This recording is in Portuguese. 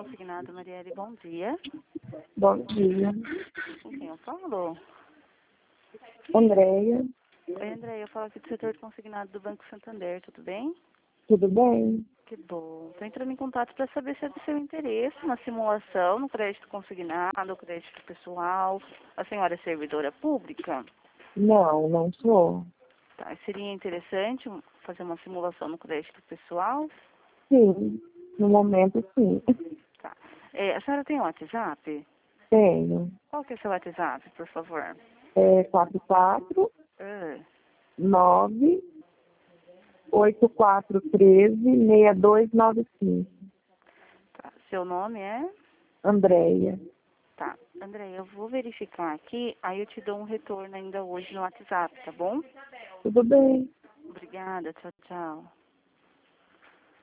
Consignado, Marielle, bom dia. Bom dia. Com quem eu falo? Andréia, Oi, André, eu falo aqui do setor de consignado do Banco Santander, tudo bem? tudo bem? Que bom. Estou entrando em contato para saber se é do seu interesse na simulação, no crédito consignado, crédito pessoal. A senhora é servidora pública? Não, não sou. Tá. Seria interessante fazer uma simulação no crédito pessoal? Sim, no momento sim. Tá. A senhora tem WhatsApp? Tenho. Qual que é o seu WhatsApp, por favor? É 44 Ah, 9 8413 6295. tá. Seu nome é? Andréia. Tá. André, eu vou verificar aqui, aí eu te dou um retorno ainda hoje no WhatsApp, tá bom? Tudo bem? Obrigada, tchau, tchau.